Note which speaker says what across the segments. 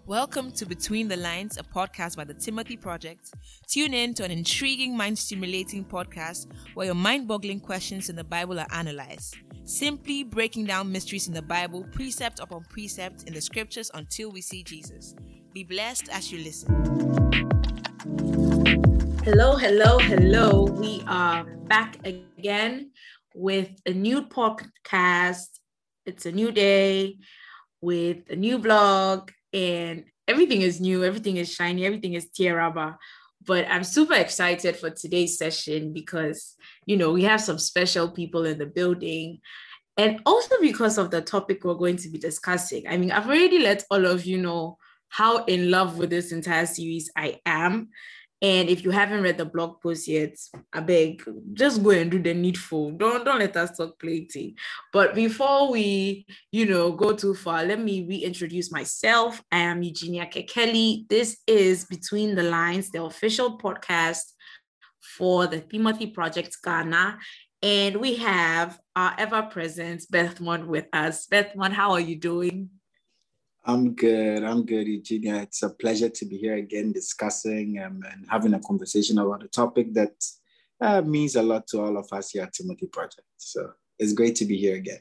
Speaker 1: Welcome to Between the Lines, a podcast by the Timothy Project. Tune in to an intriguing, mind-stimulating podcast where your mind-boggling questions in the Bible are analyzed. Simply breaking down mysteries in the Bible, precept upon precept in the scriptures until we see Jesus. Be blessed as you listen. Hello. We are back again with a new podcast. It's a new day with a new vlog. And everything is new, everything is shiny, everything is tiaraba. But I'm super excited for today's session because, we have some special people in the building. And also because of the topic we're going to be discussing. I mean, I've already let all of you know how in love with this entire series I am. And if you haven't read the blog post yet, I beg, just go and do the needful. Don't let us talk plenty. But before we, go too far, let me reintroduce myself. I am Eugenia Kekeli. This is Between the Lines, the official podcast for the Timothy Project Ghana. And we have our ever-present Bethmond with us. Bethmond, how are you doing?
Speaker 2: I'm good, Eugenia. It's a pleasure to be here again discussing and having a conversation about a topic that means a lot to all of us here at Timothy Project. So it's great to be here again.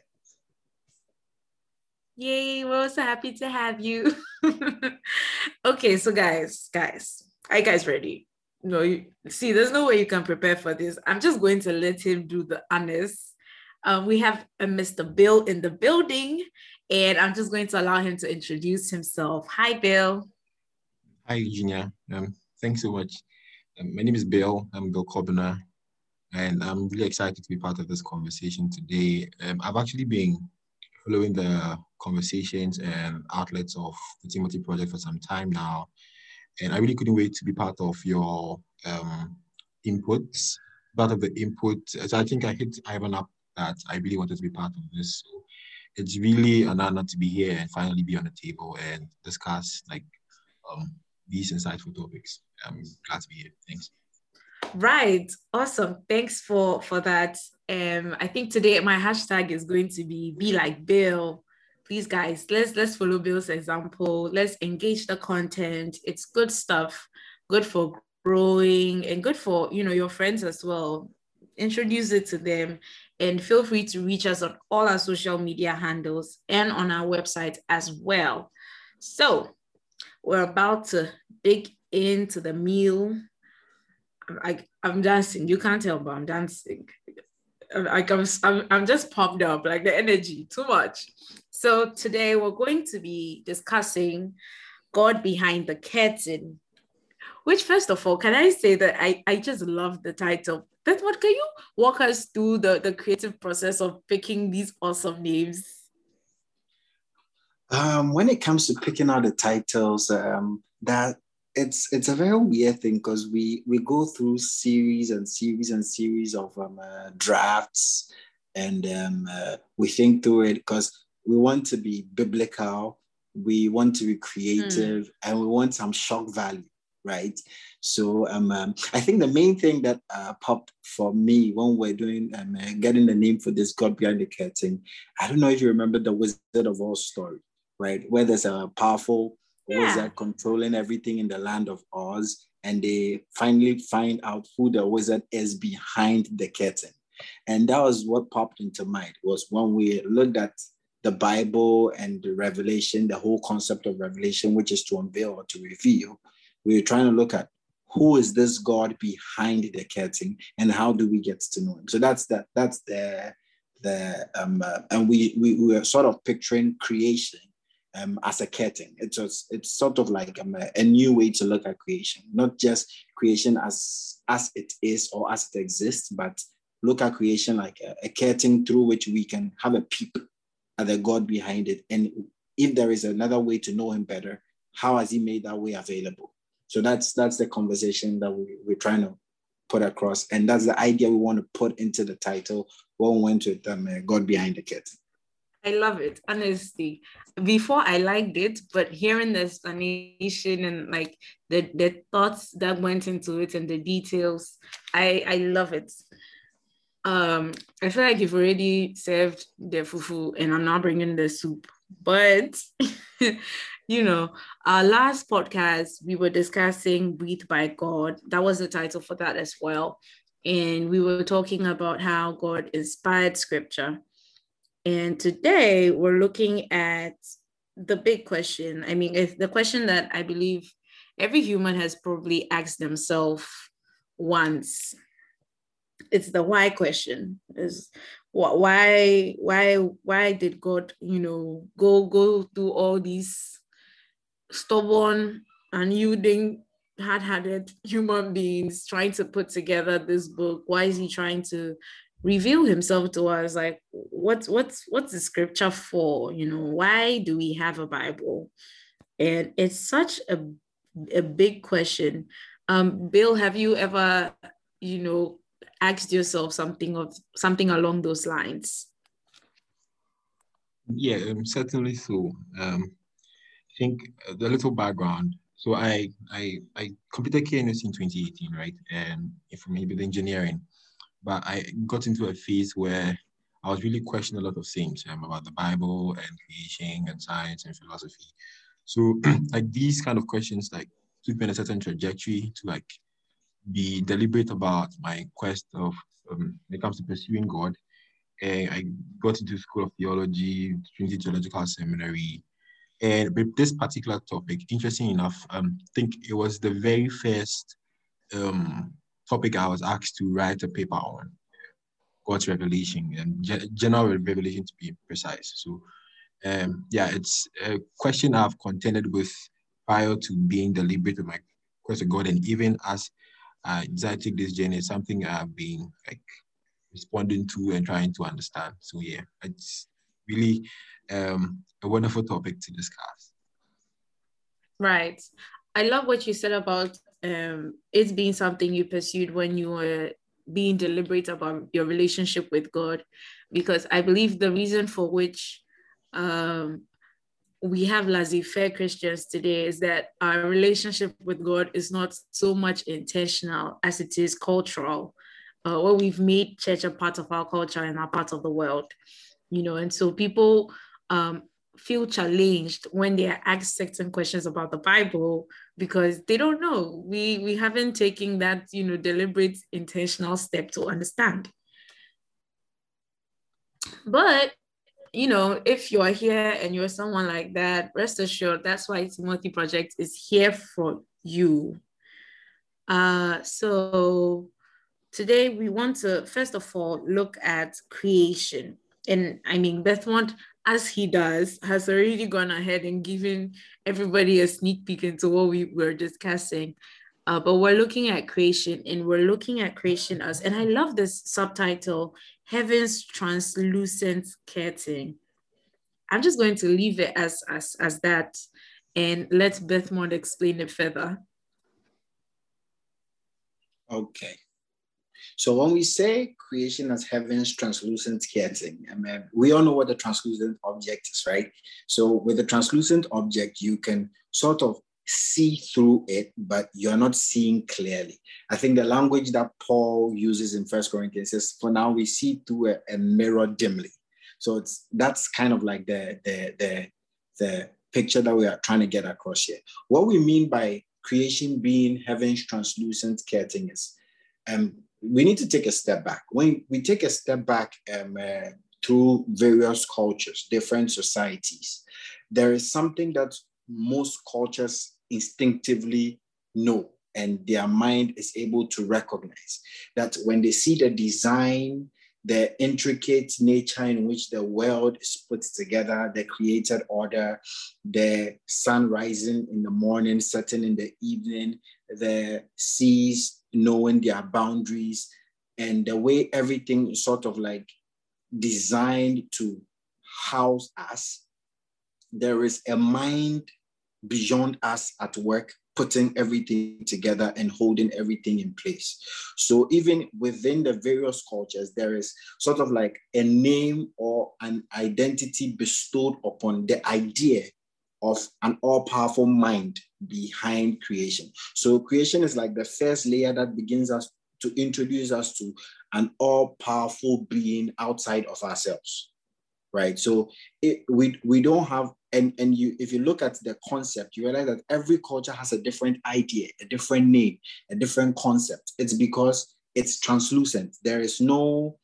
Speaker 1: Yay, we're so happy to have you. Okay, so guys, are you guys ready? No, see, there's no way you can prepare for this. I'm just going to let him do the honors. We have a Mr. Bill in the building. And I'm just going to allow him to introduce himself. Hi, Bill.
Speaker 3: Hi, Eugenia. Thanks so much. My name is Bill. I'm Bill Kobina, and I'm really excited to be part of this conversation today. I've actually been following the conversations and outlets of the Timothy Project for some time now, and I really couldn't wait to be part of your inputs, part of the input. So I think I hit Ivan up that I really wanted to be part of this. So it's really an honor to be here and finally be on the table and discuss these insightful topics. I'm glad to be here. Thanks.
Speaker 1: Right. Awesome. Thanks for that. I think today my hashtag is going to be like Bill. Please, guys, let's follow Bill's example. Let's engage the content. It's good stuff, good for growing and good for, your friends as well. Introduce it to them. And feel free to reach us on all our social media handles and on our website as well. So we're about to dig into the meal. I'm dancing. You can't tell, but I'm dancing. I'm just pumped up, like the energy, too much. So today we're going to be discussing God behind the curtain, which first of all, can I say that I just love the title. But what can you walk us through the creative process of picking these awesome names?
Speaker 2: When it comes to picking out the titles, that it's a very weird thing because we go through series of drafts, and we think through it because we want to be biblical, we want to be creative, and we want some shock value. Right. So I think the main thing that popped for me when we're doing getting the name for this God Behind the Curtain, I don't know if you remember the Wizard of Oz story, right? Where there's a powerful wizard controlling everything in the land of Oz, and they finally find out who the wizard is behind the curtain. And that was what popped into mind, was when we looked at the Bible and the Revelation, the whole concept of Revelation, which is to unveil or to reveal. We're trying to look at who is this God behind the curtain and how do we get to know him. So that's the and we were sort of picturing creation as a curtain. It's sort of like a new way to look at creation, not just creation as it is or as it exists, but look at creation like a curtain through which we can have a peep at the God behind it. And if there is another way to know him better, how has he made that way available? So that's the conversation that we're trying to put across. And that's the idea we want to put into the title when we went with God Behind the Curtain.
Speaker 1: I love it, honestly. Before I liked it, but hearing the explanation and like the thoughts that went into it and the details, I love it. I feel like you've already served the fufu and I'm now bringing the soup. But Our last podcast, we were discussing Breathed by God. That was the title for that as well. And we were talking about how God inspired scripture. And today we're looking at the big question. I mean, if the question that I believe every human has probably asked themselves once. It's the why question. Is why did God, go through all these stubborn, unyielding, hard-hearted human beings trying to put together this book? Why is he trying to reveal himself to us? Like, what's the scripture for? Why do we have a Bible? And it's such a big question. Bill, have you ever, asked yourself something along those lines?
Speaker 3: Yeah, certainly so. I think the little background. So I completed KNUS in 2018, right? And from with engineering, but I got into a phase where I was really questioning a lot of things about the Bible and creation and science and philosophy. So like these kind of questions like took me on a certain trajectory to like be deliberate about my quest of when it comes to pursuing God. And I got into School of Theology, Trinity Theological Seminary. And with this particular topic, interesting enough, I think it was the very first topic I was asked to write a paper on, God's revelation and general revelation to be precise. So, it's a question I've contended with prior to being deliberate with my quest of God, and even as I decided to take this journey, it's something I've been like responding to and trying to understand. So yeah, it's really a wonderful topic to discuss.
Speaker 1: Right. I love what you said about it being something you pursued when you were being deliberate about your relationship with God, because I believe the reason for which we have laissez-faire Christians today is that our relationship with God is not so much intentional as it is cultural. Where we've made church a part of our culture and our part of the world, and so people feel challenged when they are asked certain questions about the Bible because they don't know. We haven't taken that, deliberate, intentional step to understand. But if you're here and you're someone like that, rest assured that's why Timothy Project is here for you. So today we want to first of all look at creation. And I mean, Bethmont, as he does, has already gone ahead and given everybody a sneak peek into what we were discussing. But we're looking at creation, and we're looking at creation as, and I love this subtitle, Heaven's Translucent Curtain. I'm just going to leave it as that and let Bethmont explain it further.
Speaker 2: Okay. So when we say creation as heaven's translucent curtain, I mean, we all know what the translucent object is, right? So with the translucent object, you can sort of see through it, but you're not seeing clearly. I think the language that Paul uses in 1 Corinthians says, for now we see through a mirror dimly. So that's kind of like the picture that we are trying to get across here. What we mean by creation being heaven's translucent curtain is, we need to take a step back. When we take a step back through various cultures, different societies, there is something that most cultures instinctively know and their mind is able to recognize, that when they see the design, the intricate nature in which the world is put together, the created order, the sun rising in the morning, setting in the evening, the seas knowing their boundaries, and the way everything is sort of like designed to house us, there is a mind beyond us at work, putting everything together and holding everything in place. So even within the various cultures, there is sort of like a name or an identity bestowed upon the idea of an all-powerful mind behind creation. So creation is like the first layer that begins us to introduce us to an all-powerful being outside of ourselves, right? So we don't have and you, if you look at the concept, you realize that every culture has a different idea, a different name, a different concept. It's because it's translucent. There is no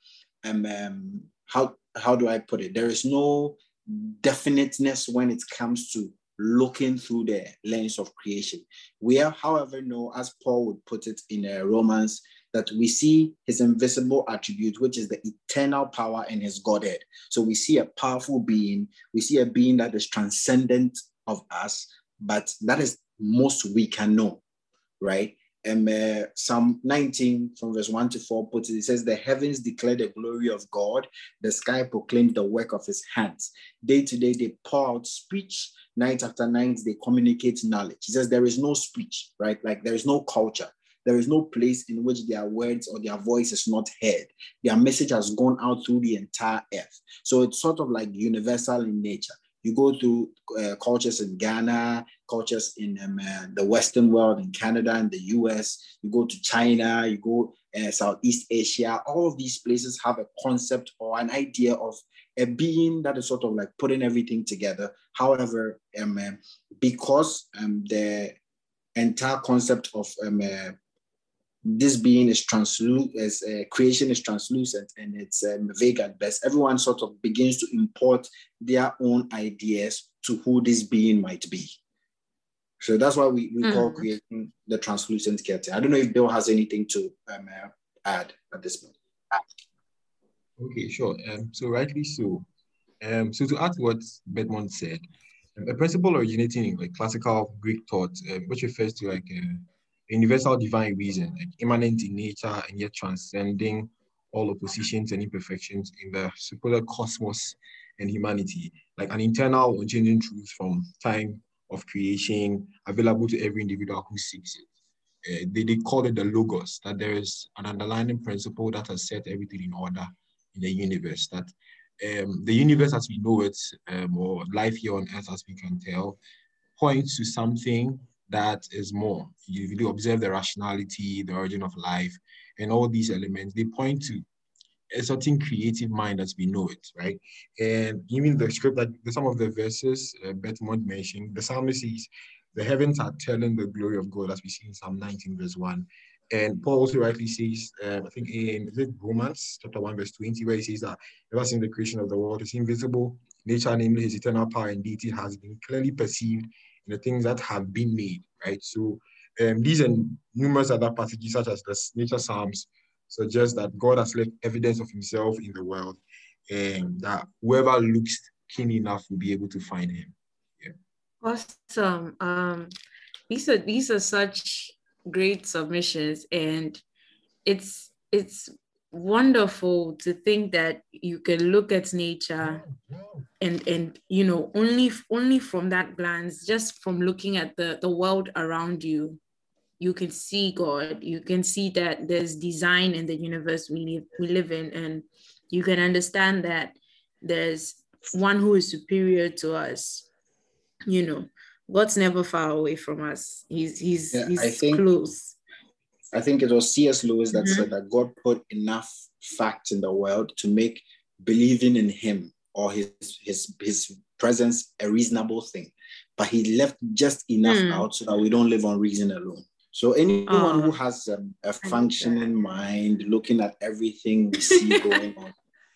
Speaker 2: how do I put it? There is no definiteness when it comes to looking through the lens of creation. We are, however, know, as Paul would put it in Romans, that we see his invisible attribute, which is the eternal power in his Godhead. So we see a powerful being, we see a being that is transcendent of us, but that is most we can know, right? And Psalm 19 from verse 1 to 4 puts it, it says, the heavens declare the glory of God, the sky proclaims the work of his hands. Day to day they pour out speech, night after night they communicate knowledge. He says there is no speech, right? Like there is no culture. There is no place in which their words or their voice is not heard. Their message has gone out through the entire earth. So it's sort of like universal in nature. You go through cultures in Ghana, cultures in the Western world, in Canada and the US. You go to China, you go Southeast Asia. All of these places have a concept or an idea of a being that is sort of like putting everything together. However, because the entire concept of this being is translucent, as creation is translucent and it's vague at best, everyone sort of begins to import their own ideas to who this being might be. So that's why we call creation the translucent curtain. I don't know if Bill has anything to add at this point.
Speaker 3: Okay, sure. So rightly so. So to add to what Bedmont said, a principle originating in like classical Greek thought, which refers to like a universal divine reason, like immanent in nature and yet transcending all oppositions and imperfections in the superior cosmos and humanity, like an internal unchanging truth from time of creation, available to every individual who seeks it. They call it the logos, that there is an underlying principle that has set everything in order in the universe, that the universe as we know it, or life here on earth as we can tell, points to something that is more. You observe the rationality, the origin of life, and all these elements, they point to a certain creative mind as we know it, right? And even the script, like some of the verses Bedmont mentioned, the psalmist says, the heavens are telling the glory of God, as we see in Psalm 19, verse 1. And Paul also rightly says, I think in Romans chapter 1, verse 20, where he says that ever since the creation of the world, his invisible nature, namely his eternal power and deity, has been clearly perceived in the things that have been made, right? So these and numerous other passages, such as the nature psalms, suggest that God has left evidence of himself in the world, and that whoever looks keen enough will be able to find him. Yeah.
Speaker 1: Awesome. These are such great submissions, and it's wonderful to think that you can look at nature and you know, only from that glance, just from looking at the world around you, you can see God. You can see that there's design in the universe we live in, and you can understand that there's one who is superior to us. You know, God's never far away from us. He's close.
Speaker 2: I think it was C.S. Lewis that said that God put enough facts in the world to make believing in him or his presence a reasonable thing. But he left just enough out so that we don't live on reason alone. So anyone who has a functioning mind, looking at everything we see going on,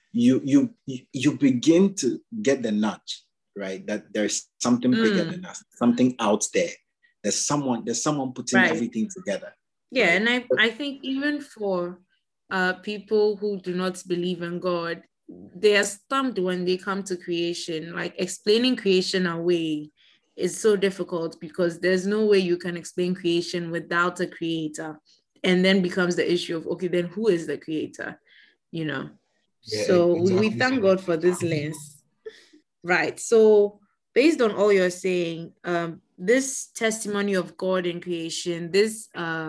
Speaker 2: you begin to get the nudge, right? That there's something bigger than us, something out there. There's someone putting everything together.
Speaker 1: Yeah, right? And I think even for people who do not believe in God, they are stumped when they come to creation. Like explaining creation away is so difficult because there's no way you can explain creation without a creator. And then becomes the issue of, okay, then who is the creator? You know? Yeah, so exactly. We thank God for this lens. Right. So based on all you're saying, this testimony of God in creation, this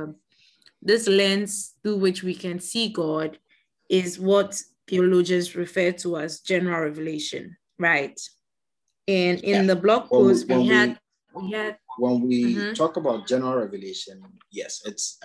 Speaker 1: lens through which we can see God is what theologians refer to as general revelation, right? And in the blog post, when
Speaker 2: we talk about general revelation, yes, it's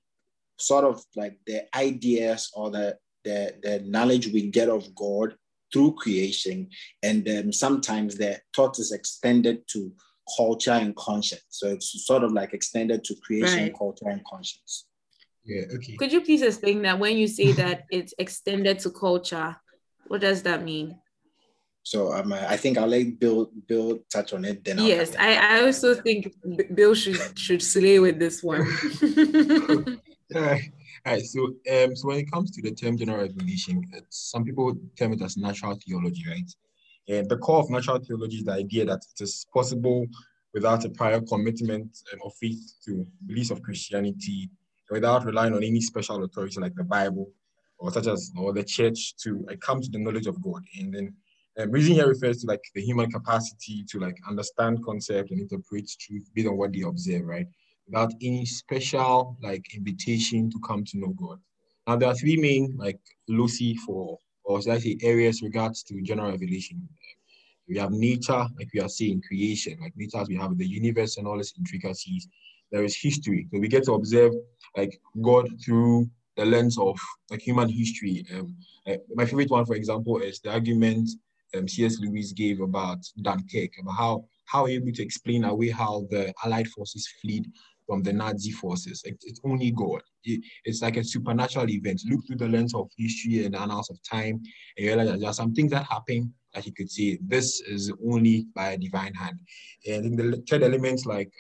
Speaker 2: sort of like the ideas or the knowledge we get of God through creation, and sometimes the thought is extended to culture and conscience. So it's sort of like extended to creation,
Speaker 1: Right.
Speaker 2: culture, and conscience.
Speaker 3: Yeah, okay.
Speaker 1: Could you please explain that when you say that it's extended to culture? What does that mean?
Speaker 2: So I think I'll let Bill touch on it. Then
Speaker 1: yes, I also think Bill should slay with this one.
Speaker 3: All right. So when it comes to the term general revelation, some people term it as natural theology, right? And the core of natural theology is the idea that it is possible without a prior commitment of faith to beliefs of Christianity, without relying on any special authority like the Bible or the church to come to the knowledge of God. And then reason here refers to like the human capacity to like understand concept and interpret truth based on what they observe, right? Without any special like invitation to come to know God. Now there are three main like loci for, or should I say areas regards to general revelation. We have nature, like we are saying, creation, like nature as we have the universe and all its intricacies. There is history. So we get to observe like God through the lens of like human history. My favorite one, for example, is the argument C.S. Lewis gave about Dunkirk, about how able to explain away how the Allied forces fled from the Nazi forces. It's only God. It's like a supernatural event. Look through the lens of history and the annals of time, and you realize that there are some things that happen that you could say this is only by a divine hand. And in the third element, like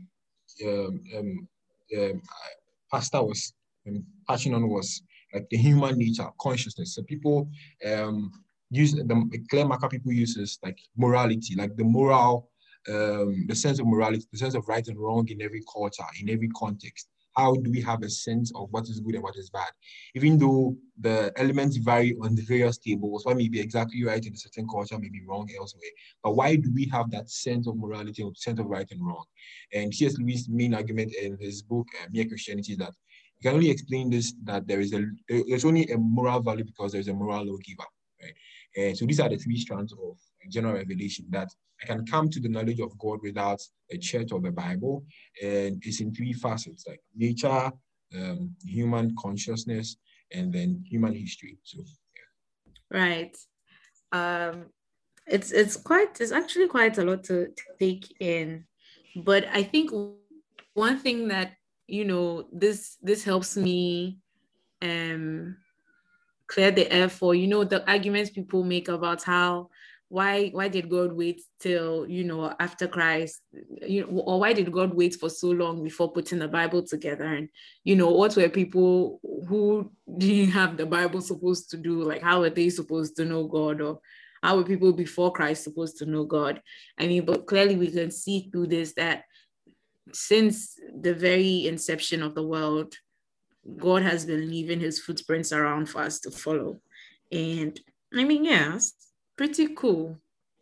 Speaker 3: Pastor was touching on, was like the human nature, consciousness. So people use the clear marker people use is like morality, like the moral, the sense of morality, the sense of right and wrong in every culture, in every context. How do we have a sense of what is good and what is bad? Even though the elements vary on the various tables, one may be exactly right in a certain culture, may be wrong elsewhere. But why do we have that sense of morality or sense of right and wrong? And C.S. Lewis' main argument in his book, Mere Christianity, is that you can only explain this, that there's only a moral value because there's a moral lawgiver, right? And so these are the three strands of general revelation, that I can come to the knowledge of God without a church or the Bible. And it's in three facets, like nature, human consciousness, and then human history. So
Speaker 1: yeah. Right. It's actually quite a lot to take in. But I think one thing that, this helps me clear the air for, the arguments people make about why did God wait till, after Christ, or why did God wait for so long before putting the Bible together? And, what were people who didn't have the Bible supposed to do? Like, how were they supposed to know God? Or how were people before Christ supposed to know God? I mean, but clearly we can see through this that since the very inception of the world, God has been leaving his footprints around for us to follow. And I mean, yeah, it's pretty cool.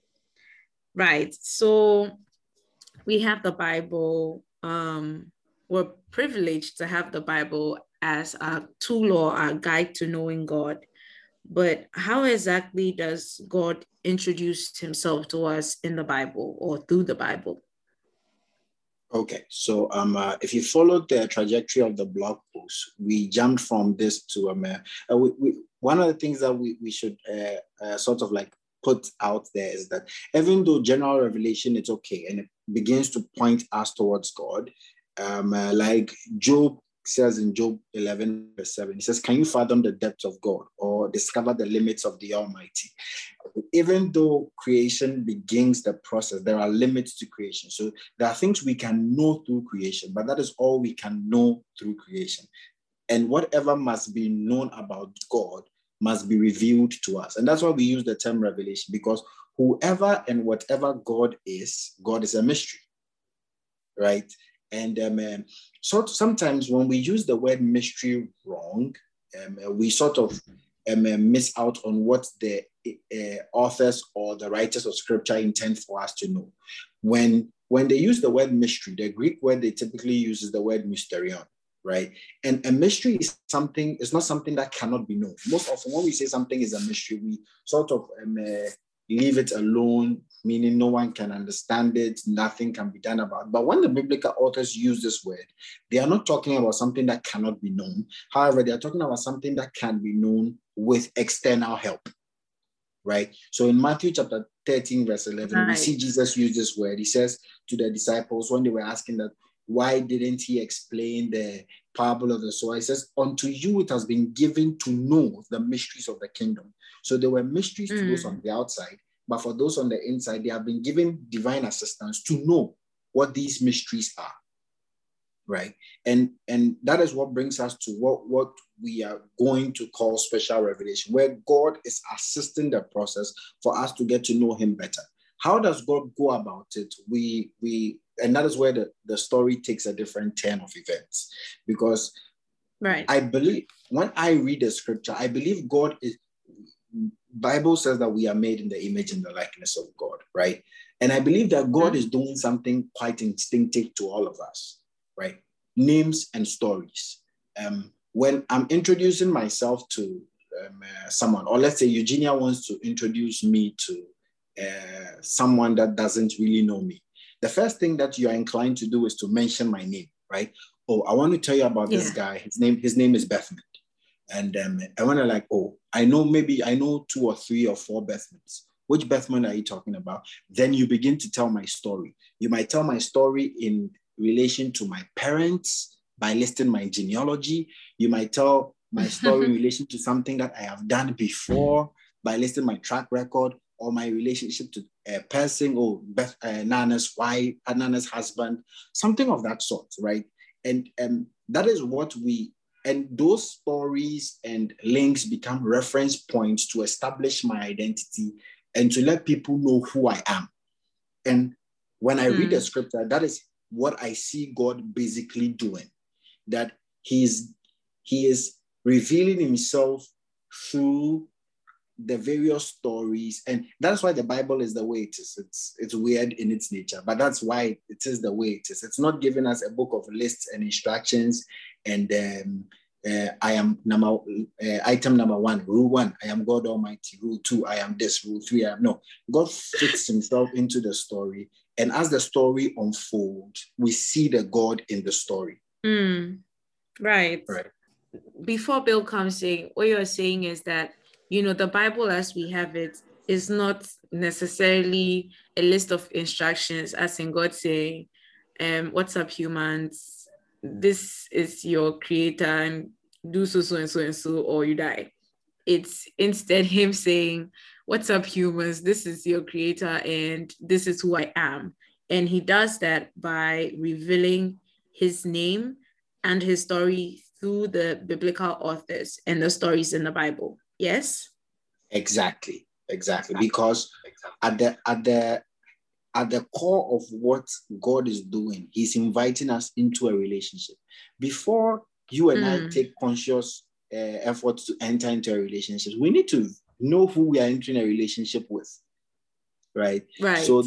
Speaker 1: Right. So we have the Bible. We're privileged to have the Bible as a tool or a guide to knowing God. But how exactly does God introduce himself to us in the Bible or through the Bible?
Speaker 2: Okay, so if you followed the trajectory of the blog post, we jumped from this to one of the things that we should sort of like put out there is that even though general revelation is okay and it begins to point us towards God, like Job says in Job 11 verse 7, he says, can you fathom the depths of God or discover the limits of the Almighty? Even though creation begins the process, there are limits to creation. So there are things we can know through creation, but that is all we can know through creation. And whatever must be known about God must be revealed to us. And that's why we use the term revelation, because whoever and whatever God is a mystery, right? And so sometimes when we use the word mystery wrong, we sort of miss out on what the authors or the writers of scripture intend for us to know. When they use the word mystery, the Greek word they typically use is the word mysterion, right? And a mystery is something, it's not something that cannot be known. Most often when we say something is a mystery, we sort of leave it alone, meaning no one can understand it, nothing can be done about it. But when the biblical authors use this word, they are not talking about something that cannot be known. However, they are talking about something that can be known with external help. right? So in Matthew chapter 13, verse 11, we see Jesus use this word. He says to the disciples when they were asking that, why didn't he explain the parable of the sower? He says, unto you it has been given to know the mysteries of the kingdom. So there were mysteries to those on the outside, but for those on the inside, they have been given divine assistance to know what these mysteries are, right? And that is what brings us to what we are going to call special revelation, where God is assisting the process for us to get to know him better. How does God go about it? And that is where the story takes a different turn of events, because I believe when I read the scripture, I believe Bible says that we are made in the image and the likeness of God, right? And I believe that God is doing something quite instinctive to all of us, right? Names and stories. When I'm introducing myself to someone, or let's say Eugenia wants to introduce me to someone that doesn't really know me, the first thing that you are inclined to do is to mention my name, right? Oh, I want to tell you about this guy. His name is Bethman. And I want to like, oh, I know 2 or 3 or 4 Bethmans. Which Bethman are you talking about? Then you begin to tell my story. You might tell my story in relation to my parents by listing my genealogy. You might tell my story in relation to something that I have done before by listing my track record, or my relationship to a person, or Nana's wife, Nana's husband, something of that sort, right? And that is what and those stories and links become reference points to establish my identity and to let people know who I am. And when I read the scripture, that is what I see God basically doing, that he is revealing himself through the various stories. And that's why the Bible is the way it is. It's weird in its nature, but that's why it is the way it is. It's not giving us a book of lists and instructions and I am item number 1, rule 1, I am God Almighty. Rule 2, I am this. Rule 3, I am no. God fits himself into the story, and as the story unfolds, we see the God in the story.
Speaker 1: Right. Before Bill comes in, what you're saying is that, the Bible as we have it is not necessarily a list of instructions, as in God saying, what's up, humans? This is your creator, and do so and so and so, or you die. It's instead him saying, what's up, humans? This is your creator, and this is who I am. And he does that by revealing his name and his story through the biblical authors and the stories in the Bible. Yes?
Speaker 2: Exactly. Because at the core of what God is doing, he's inviting us into a relationship. Before you and I take conscious efforts to enter into a relationship, we need to know who we are entering a relationship with, right? So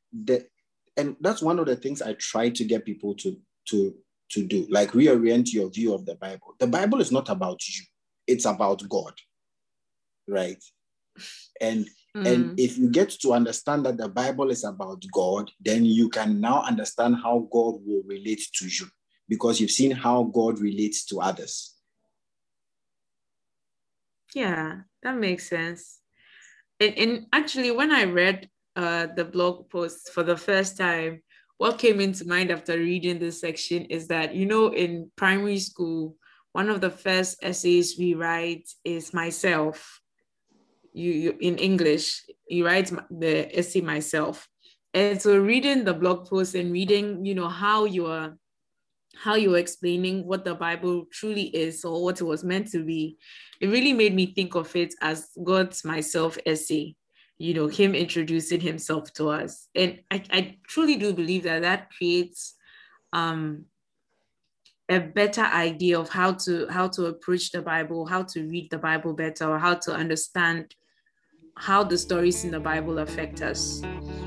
Speaker 2: and that's one of the things I try to get people to do, like reorient your view of the Bible. The Bible is not about you, it's about God, right? And if you get to understand that the Bible is about God, then you can now understand how God will relate to you, because you've seen how God relates to others.
Speaker 1: Yeah, that makes sense. And actually, when I read the blog post for the first time, what came into mind after reading this section is that, in primary school, one of the first essays we write is myself. You in English, you write the essay myself. And so reading the blog post and reading, how you're explaining what the Bible truly is, or what it was meant to be, it really made me think of it as God's myself essay, him introducing himself to us. And I truly do believe that creates a better idea of how to approach the Bible, how to read the Bible better, or how to understand how the stories in the Bible affect us.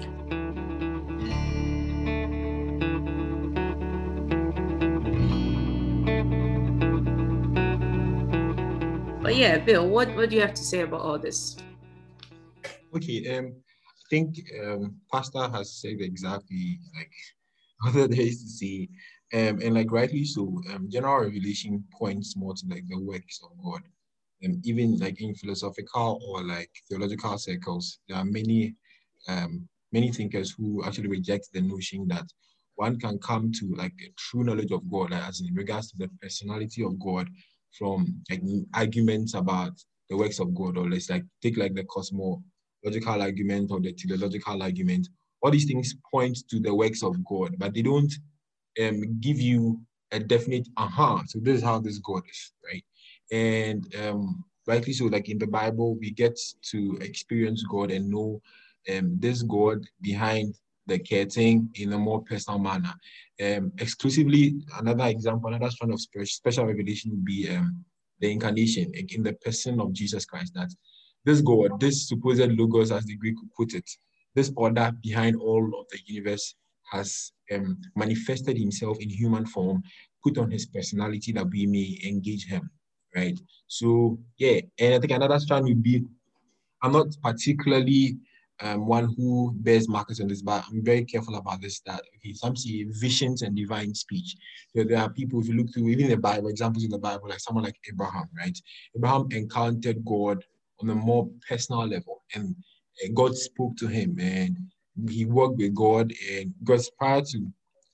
Speaker 1: But yeah, Bill, what do you have to say about all this?
Speaker 3: Okay, I think Pastor has said exactly like what there is to say, and like rightly so. General revelation points more to like the works of God, even like in philosophical or like theological circles, there are many thinkers who actually reject the notion that one can come to like a true knowledge of God, like, as in regards to the personality of God, from like arguments about the works of God, or let's like take like the cosmological argument or the teleological argument. All these things point to the works of God, but they don't give you a definite so this is how this God is, right? And rightly so, like in the Bible, we get to experience God and know this God behind the curtain in a more personal manner. Exclusively, another example, another strand of special revelation would be the incarnation, in the person of Jesus Christ. That this God, this supposed logos, as the Greek would put it, this order behind all of the universe, has manifested himself in human form, put on his personality that we may engage him, right? So yeah, and I think another strand would be, I'm not particularly one who bears markers on this, but I'm very careful about this, that okay, some see visions and divine speech. So there are people, if you look through even the Bible, examples in the Bible, like someone like Abraham, right? Abraham encountered God on a more personal level, and God spoke to him, and he worked with God, and because prior to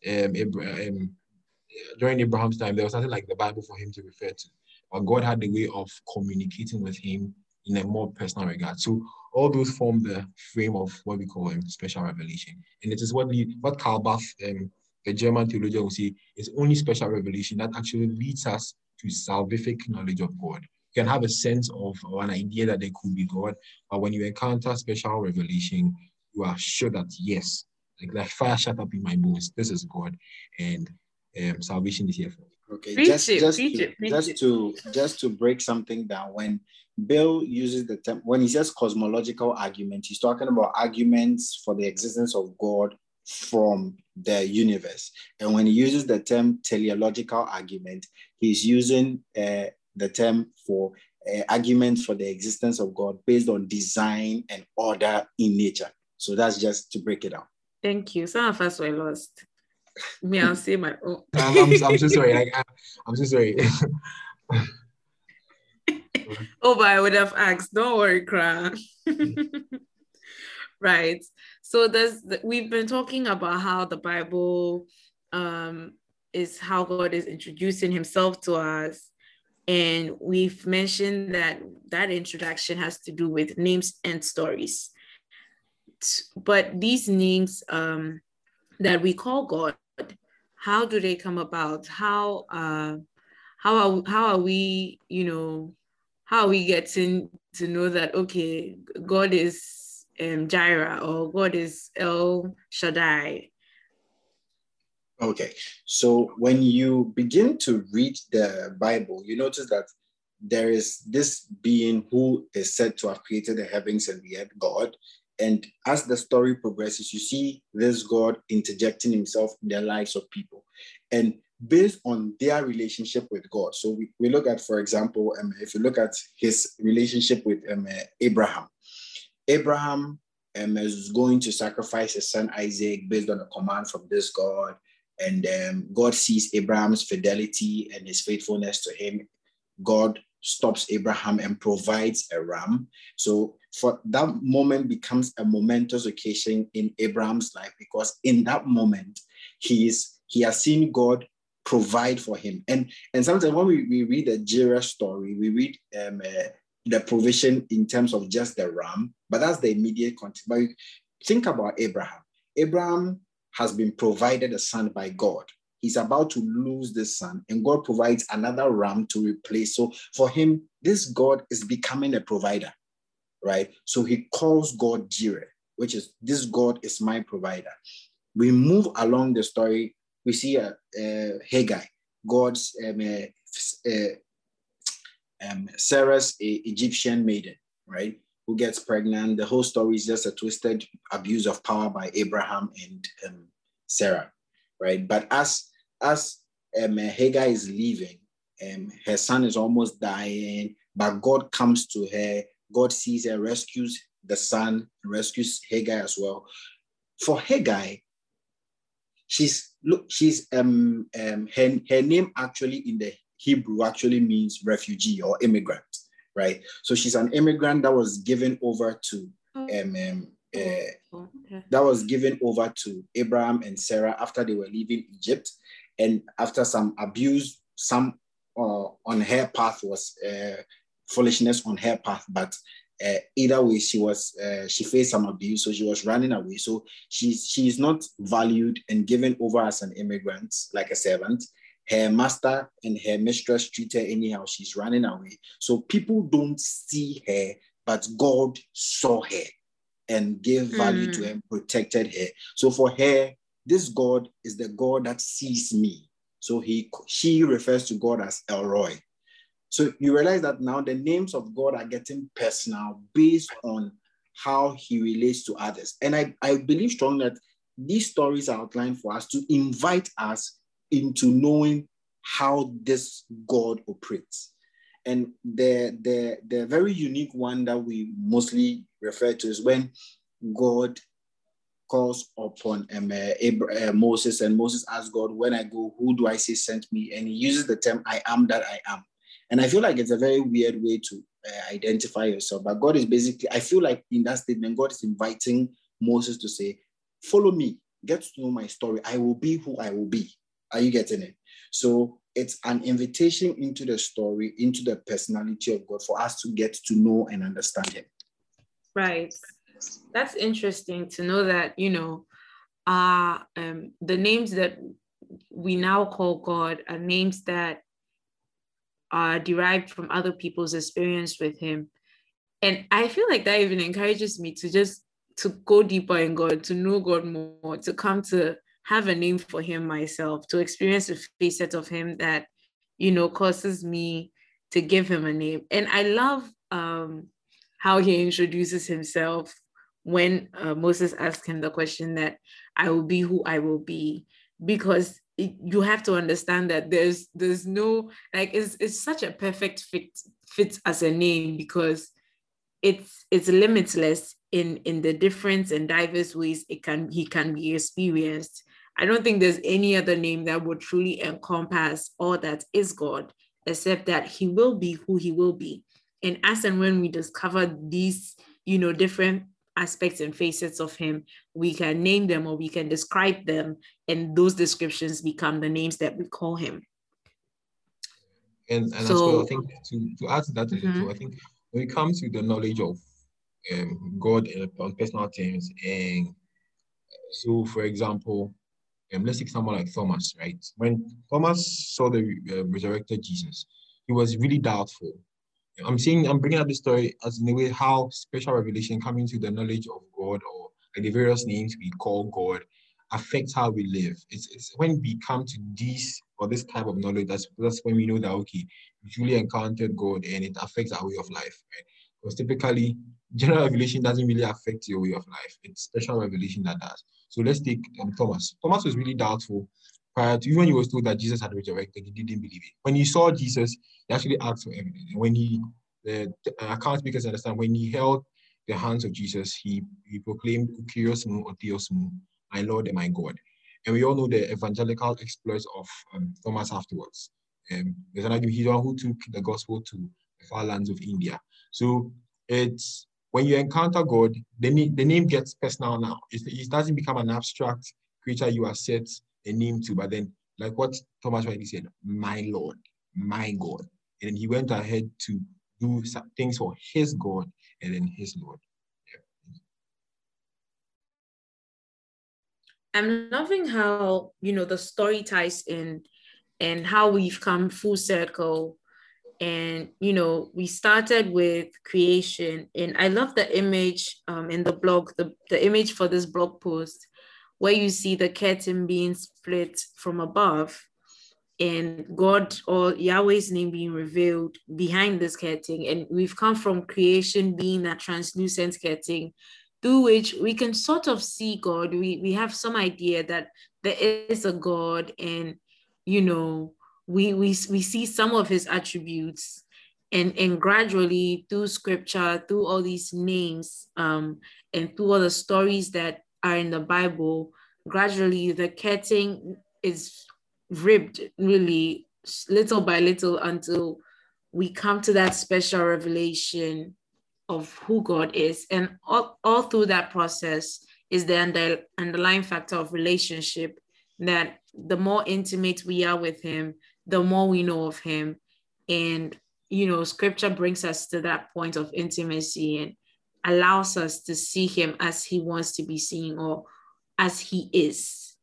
Speaker 3: during Abraham's time, there was nothing like the Bible for him to refer to. But God had a way of communicating with him in a more personal regard. So all those form the frame of what we call special revelation. And it is what Karl Barth, the German theologian, will say is only special revelation that actually leads us to salvific knowledge of God. You can have a sense of or an idea that there could be God, but when you encounter special revelation, you are sure that yes, like fire shut up in my bones, this is God, and salvation is here for me.
Speaker 2: Okay,
Speaker 1: Preach it, preach it, preach it.
Speaker 2: just to break something down, when Bill uses the term, when he says cosmological argument, he's talking about arguments for the existence of God from the universe. And when he uses the term teleological argument, he's using the term for arguments for the existence of God based on design and order in nature. So that's just to break it down.
Speaker 1: Thank you. Some of us were lost. Me, I'll say my own.
Speaker 3: I'm so sorry. I'm so sorry.
Speaker 1: Oh, but I would have asked. Don't worry, Kra. Right. So we've been talking about how the Bible is how God is introducing himself to us. And we've mentioned that introduction has to do with names and stories. But these names that we call God, how do they come about? How are we, how are we getting to know that, okay, God is Jireh or God is El Shaddai?
Speaker 2: Okay, so when you begin to read the Bible, you notice that there is this being who is said to have created the heavens and the earth, God. And as the story progresses, you see this God interjecting himself in the lives of people. And based on their relationship with God. So we look at, for example, if you look at his relationship with Abraham. Abraham is going to sacrifice his son Isaac based on a command from this God. And God sees Abraham's fidelity and his faithfulness to him. God stops Abraham and provides a ram. So for that moment becomes a momentous occasion in Abraham's life, because in that moment he has seen God provide for him. And sometimes when we read the Jireh story, we read the provision in terms of just the ram, but that's the immediate context. But think about Abraham. Abraham has been provided a son by God. He's about to lose this son, and God provides another ram to replace. So for him, this God is becoming a provider, right? So he calls God Jireh, which is, this God is my provider. We move along the story. We see Hagar, God's Sarah's Egyptian maiden, right? Who gets pregnant. The whole story is just a twisted abuse of power by Abraham and Sarah, right? But as Hagar is leaving, her son is almost dying, but God comes to her. God sees her, rescues the son, rescues Hagar as well. For Hagar, her name actually in the Hebrew actually means refugee or immigrant, right? So she's an immigrant that was given over to that was given over to Abraham and Sarah after they were leaving Egypt, and after some abuse, some on her path was foolishness on her path, but either way, she faced some abuse, so she was running away. So she's not valued and given over as an immigrant, like a servant. Her master and her mistress treat her anyhow. She's running away. So people don't see her, but God saw her and gave value to her and protected her. So for her, this God is the God that sees me. So she refers to God as El Roi. So you realize that now the names of God are getting personal based on how he relates to others. And I believe strongly that these stories are outlined for us to invite us into knowing how this God operates. And the very unique one that we mostly refer to is when God calls upon Moses, and Moses asks God, when I go, who do I say sent me? And he uses the term, I am that I am. And I feel like it's a very weird way to identify yourself. But God is basically, I feel like in that statement, God is inviting Moses to say, follow me, get to know my story. I will be who I will be. Are you getting it? So it's an invitation into the story, into the personality of God for us to get to know and understand him.
Speaker 1: Right. That's interesting to know that, the names that we now call God are names that are derived from other people's experience with him. And I feel like that even encourages me to go deeper in God, to know God more, to come to have a name for him myself, to experience a facet of him that, causes me to give him a name. And I love how he introduces himself when Moses asked him the question that I will be who I will be, because you have to understand that there's no, like, it's such a perfect fit as a name, because it's limitless in the different and diverse ways he can be experienced. I don't think there's any other name that would truly encompass all that is God, except that he will be who he will be. And as and when we discover these, different aspects and facets of him, we can name them or we can describe them, and those descriptions become the names that we call him.
Speaker 3: And so, as well, I think to add to that a little, I think when it comes to the knowledge of God on personal terms, and so, for example, let's take someone like Thomas, right? When Thomas saw the resurrected Jesus, he was really doubtful. I'm bringing up the story as in a way how special revelation coming to the knowledge of God, or like the various names we call God, affects how we live. It's when we come to this type of knowledge, that's when we know that, okay, we truly encountered God and it affects our way of life, right? Because typically, general revelation doesn't really affect your way of life. It's special revelation that does. So let's take Thomas. Thomas was really doubtful prior to, even when he was told that Jesus had resurrected, he didn't believe it. When he saw Jesus, he actually asked for evidence. And when the account makers understand, when he held the hands of Jesus, he proclaimed, Kyrios mu or Theos mu, my Lord and my God. And we all know the evangelical exploits of Thomas afterwards. There's an argument, he's the one who took the gospel to the far lands of India. So it's when you encounter God, the name gets personal now. It doesn't become an abstract creature you are set a name to, but then, like what Thomas rightly said, my Lord, my God. And then he went ahead to do some things for his God and then his Lord.
Speaker 1: I'm loving how, the story ties in and how we've come full circle. And, we started with creation. And I love the image in the blog, the image for this blog post, where you see the curtain being split from above and God or Yahweh's name being revealed behind this curtain. And we've come from creation being that translucent curtain through which we can sort of see God. We have some idea that there is a God, and, we see some of his attributes, and gradually through scripture, through all these names, and through all the stories that are in the Bible, gradually the curtain is ripped really little by little until we come to that special revelation of who God is. And all through that process is the underlying factor of relationship, that the more intimate we are with him, the more we know of him. And, scripture brings us to that point of intimacy and allows us to see him as he wants to be seen, or as he is.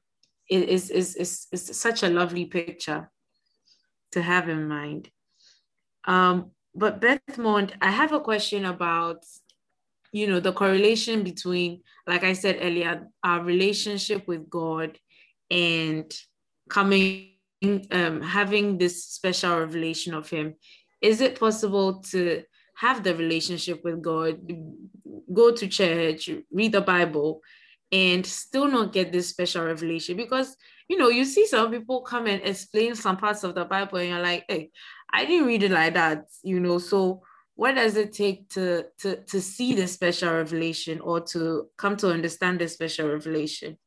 Speaker 1: It's such a lovely picture to have in mind. But Bethmond, I have a question about, the correlation between, like I said earlier, our relationship with God and having this special revelation of him. Is it possible to have the relationship with God, go to church, read the Bible, and still not get this special revelation? Because, you see some people come and explain some parts of the Bible and you're like, hey, I didn't read it like that, so what does it take to see the special revelation, or to come to understand the special revelation?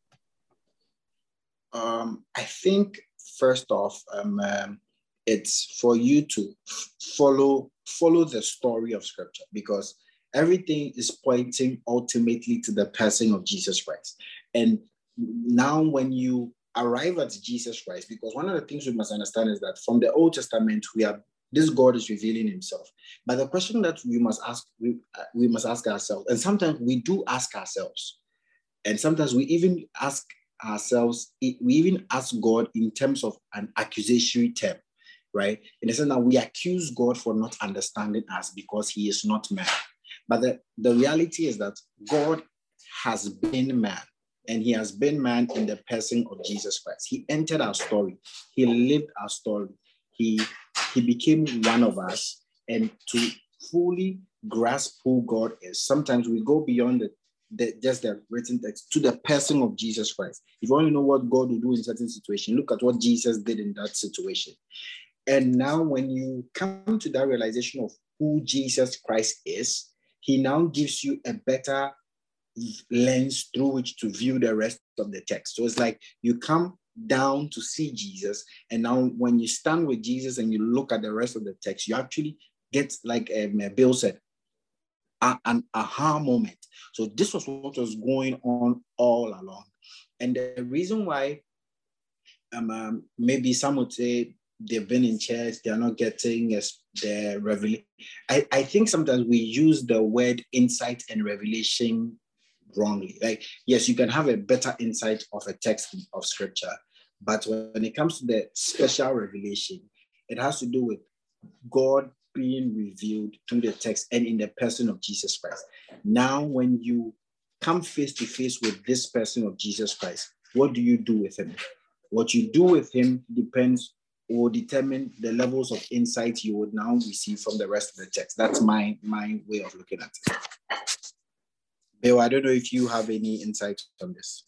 Speaker 2: I think first off, it's for you to follow the story of Scripture, because everything is pointing ultimately to the person of Jesus Christ. And now when you arrive at Jesus Christ, because one of the things we must understand is that from the Old Testament, this God is revealing himself. But the question that we must ask ourselves, and sometimes we do ask ourselves, and sometimes we even ask God in terms of an accusatory term, right? In the sense that we accuse God for not understanding us because he is not man. But the reality is that God has been man, and he has been man in the person of Jesus Christ. He entered our story. He lived our story. He became one of us. And to fully grasp who God is, sometimes we go beyond just the written text to the person of Jesus Christ. If you want to know what God will do in certain situation, look at what Jesus did in that situation. And now when you come to that realization of who Jesus Christ is, he now gives you a better lens through which to view the rest of the text. So it's like you come down to see Jesus, and now when you stand with Jesus and you look at the rest of the text, you actually get, like Bill said, an aha moment. So this was what was going on all along. And the reason why maybe some would say they've been in church, they're not getting the revelation. I think sometimes we use the word insight and revelation wrongly. Like, yes, you can have a better insight of a text of Scripture, but when it comes to the special revelation, it has to do with God being revealed through the text and in the person of Jesus Christ. Now, when you come face to face with this person of Jesus Christ, what do you do with him? What you do with him depends or determine the levels of insight you would now receive from the rest of the text. That's my way of looking at it. Bill, I don't know if you have any insight on this.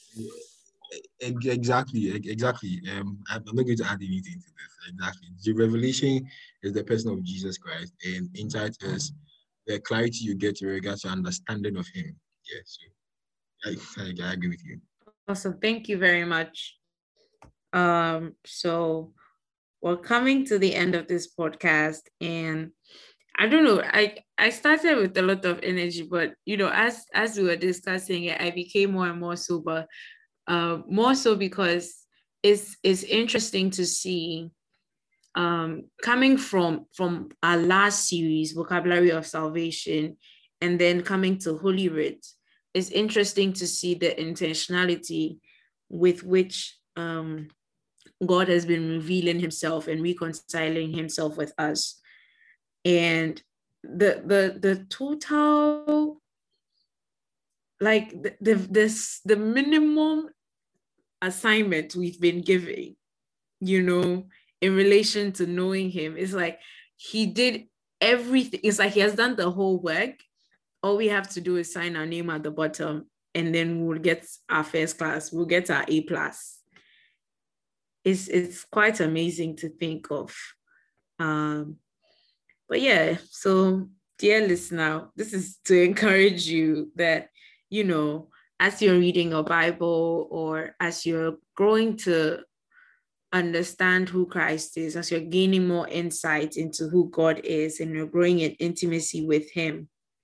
Speaker 3: Exactly. I'm not going to add anything to this. Exactly. The revelation is the person of Jesus Christ, and insight is the clarity you get in regards to understanding of him. Yes, I agree with you.
Speaker 1: Awesome. Thank you very much. So we're coming to the end of this podcast, and I don't know, I started with a lot of energy, but as we were discussing it, I became more and more sober. More so because it's interesting to see, coming from our last series, Vocabulary of Salvation, and then coming to Holy Writ. It's interesting to see the intentionality with which God has been revealing himself and reconciling himself with us. And the total, like the minimum assignment we've been giving, in relation to knowing him, is like he did everything. It's like he has done the whole work. All we have to do is sign our name at the bottom, and then we'll get our first class. We'll get our A+. It's quite amazing to think of. But yeah, so dear listener, this is to encourage you that, as you're reading your Bible, or as you're growing to understand who Christ is, as you're gaining more insight into who God is, and you're growing in intimacy with Him,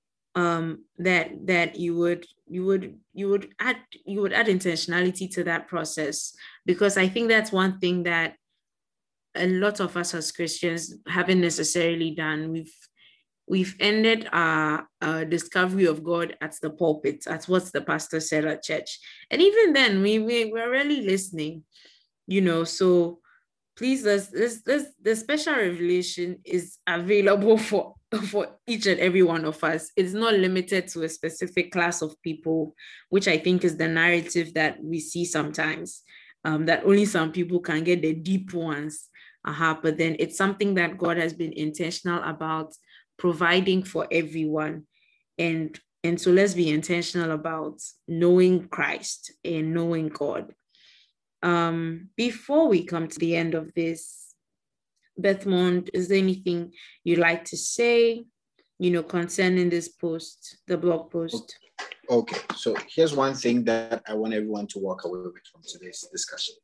Speaker 1: that you would add intentionality to that process. Because I think that's one thing that a lot of us as Christians haven't necessarily done. We've ended our discovery of God at the pulpit, at what the pastor said at church, and even then we're really listening, So please, the special revelation is available for each and every one of us. It's not limited to a specific class of people, which I think is the narrative that we see sometimes, that only some people can get the deep ones. But then it's something that God has been intentional about providing for everyone. And so let's be intentional about knowing Christ and knowing God. Before we come to the end of this, Bethmond, is there anything you'd like to say, concerning this post, the blog post?
Speaker 2: Okay, so here's one thing that I want everyone to walk away with from today's discussion.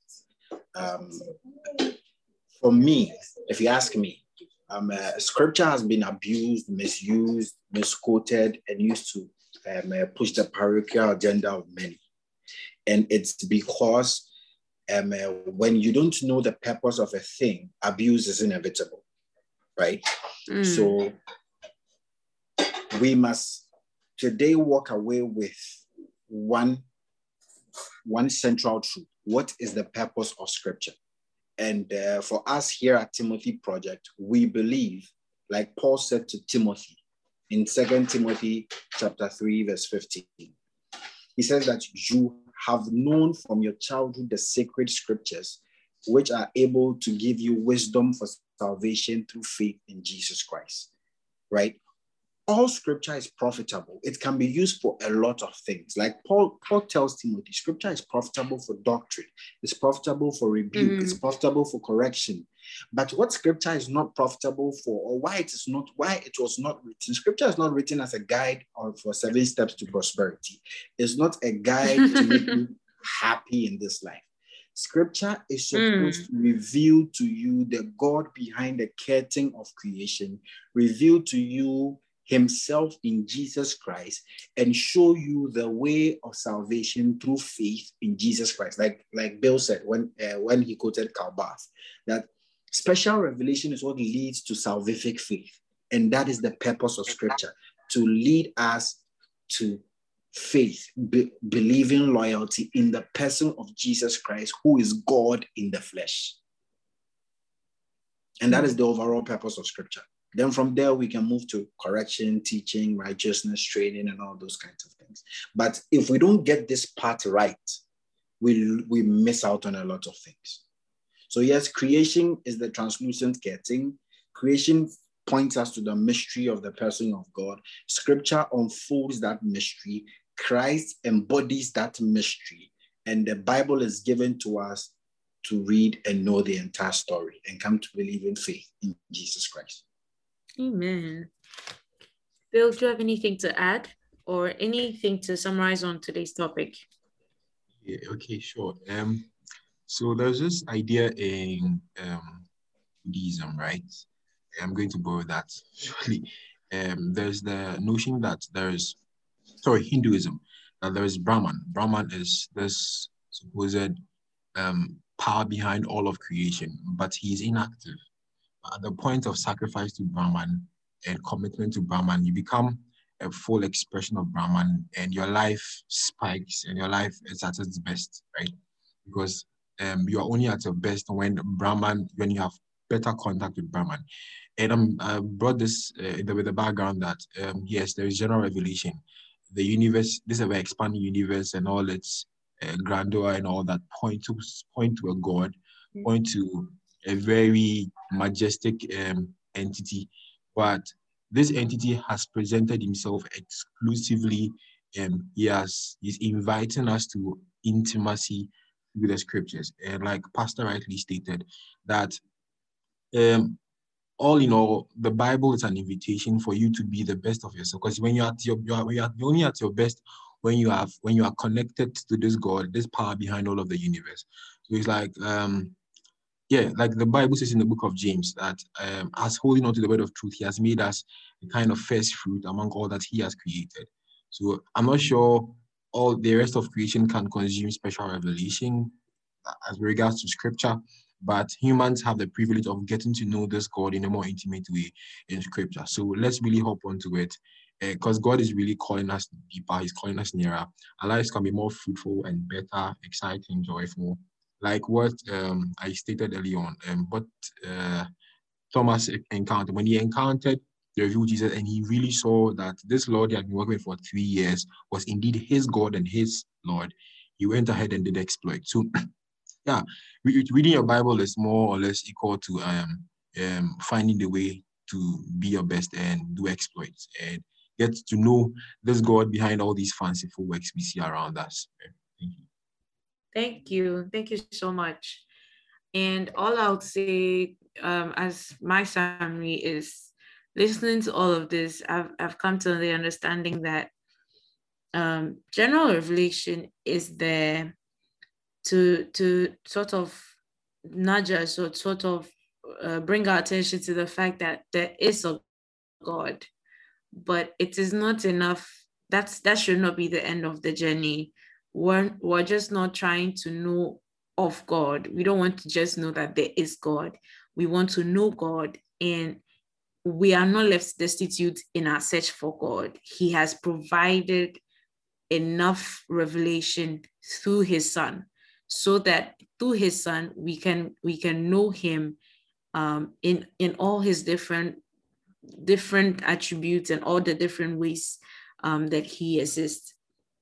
Speaker 2: For me, if you ask me, scripture has been abused, misused, misquoted, and used to push the parochial agenda of many. And it's because when you don't know the purpose of a thing, abuse is inevitable, right? So we must today walk away with one central truth. What is the purpose of scripture? And for us here at Timothy Project, we believe, like Paul said to Timothy in 2 Timothy chapter 3, verse 15, he says that you have known from your childhood the sacred scriptures, which are able to give you wisdom for salvation through faith in Jesus Christ, right? All scripture is profitable. It can be used for a lot of things. Like Paul tells Timothy, scripture is profitable for doctrine. It's profitable for rebuke. It's profitable for correction. But what scripture is not profitable for, or why it was not written. Scripture is not written as a guide or for 7 steps to prosperity. It's not a guide to make you happy in this life. Scripture is supposed to reveal to you the God behind the curtain of creation, reveal to you Himself in Jesus Christ, and show you the way of salvation through faith in Jesus Christ. Like Bill said when he quoted Karl Barth, that special revelation is what leads to salvific faith. And that is the purpose of scripture, to lead us to faith, believing loyalty in the person of Jesus Christ, who is God in the flesh. And that is the overall purpose of scripture. Then from there, we can move to correction, teaching, righteousness, training, and all those kinds of things. But if we don't get this part right, we miss out on a lot of things. So yes, creation is the translucent curtain. Creation points us to the mystery of the person of God. Scripture unfolds that mystery. Christ embodies that mystery. And the Bible is given to us to read and know the entire story and come to believe in faith in Jesus Christ.
Speaker 1: Amen. Bill, do you have anything to add or anything to summarize on today's topic?
Speaker 3: Yeah, okay, sure. So there's this idea in Buddhism, right? I'm going to borrow that. There's the notion that Hinduism, that there is Brahman. Brahman is this supposed power behind all of creation, but he is inactive. At the point of sacrifice to Brahman and commitment to Brahman, you become a full expression of Brahman, and your life spikes and your life is at its best, right? Because you are only at your best when you have better contact with Brahman. And I brought this with the background that yes, there is general revelation. The universe, this ever expanding universe and all its grandeur and all that point to a God, point to a very majestic entity, but this entity has presented himself exclusively. He's inviting us to intimacy with the scriptures, and like Pastor rightly stated, that all in all, the Bible is an invitation for you to be the best of yourself. Because when you're only at your best when you are connected to this God, this power behind all of the universe. So it's like like the Bible says in the book of James, that as holding on to the word of truth, he has made us a kind of first fruit among all that he has created. So I'm not sure all the rest of creation can consume special revelation as regards to scripture, but humans have the privilege of getting to know this God in a more intimate way in scripture. So let's really hop onto it, because God is really calling us deeper. He's calling us nearer. Our lives can be more fruitful and better, exciting, joyful. Like what I stated earlier on, but Thomas encountered, when he encountered the revealed Jesus, and he really saw that this Lord he had been working with for 3 years was indeed his God and his Lord, he went ahead and did exploit. So yeah, reading your Bible is more or less equal to finding the way to be your best and do exploits and get to know this God behind all these fanciful works we see around us. Thank you.
Speaker 1: Thank you. Thank you so much. And all I would say as my summary is, listening to all of this, I've come to the understanding that general revelation is there to sort of nudge us or sort of bring our attention to the fact that there is a God, but it is not enough. That should not be the end of the journey. We're just not trying to know of God. We don't want to just know that there is God. We want to know God, and we are not left destitute in our search for God. He has provided enough revelation through his Son, so that through his Son we can know him in all his different attributes and all the different ways that he exists.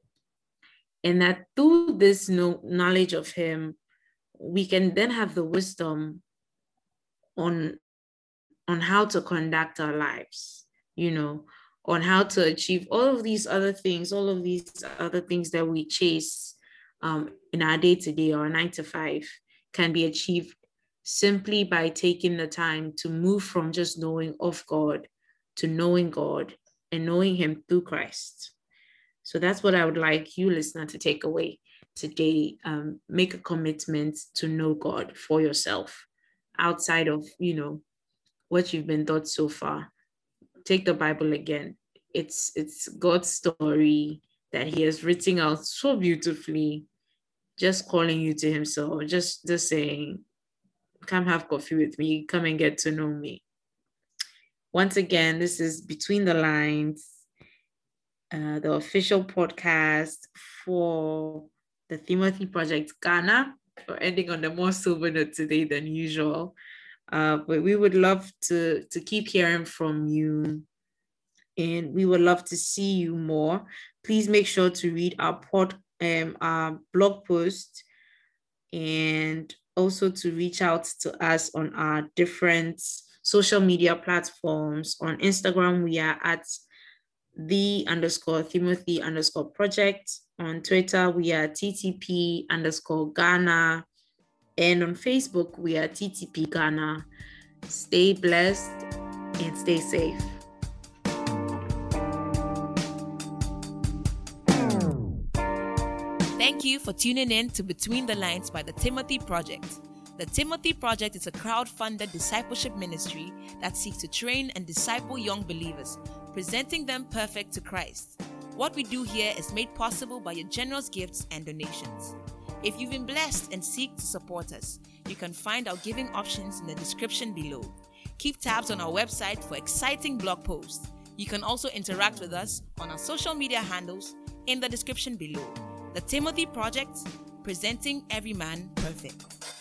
Speaker 1: And that through this knowledge of him, we can then have the wisdom on how to conduct our lives, on how to achieve all of these other things that we chase in our day-to-day or 9 to 5 can be achieved simply by taking the time to move from just knowing of God to knowing God and knowing him through Christ. So that's what I would like you, listener, to take away today. Make a commitment to know God for yourself outside of, what you've been taught so far. Take the Bible again. It's God's story that he has written out so beautifully, just calling you to himself, just saying, come have coffee with me, come and get to know me. Once again, this is Between the Lines, the official podcast for the Timothy Project Ghana. We're ending on a more sober note today than usual. But we would love to keep hearing from you, and we would love to see you more. Please make sure to read our blog post, and also to reach out to us on our different social media platforms. On Instagram, we are at _Timothy_project. On Twitter, we are TTP_Ghana. And on Facebook, we are TTP Ghana. Stay blessed and stay safe.
Speaker 4: Thank you for tuning in to Between the Lines by the Timothy Project. The Timothy Project is a crowd-funded discipleship ministry that seeks to train and disciple young believers, presenting them perfect to Christ. What we do here is made possible by your generous gifts and donations. If you've been blessed and seek to support us, you can find our giving options in the description below. Keep tabs on our website for exciting blog posts. You can also interact with us on our social media handles in the description below. The Timothy Project, presenting every man perfect.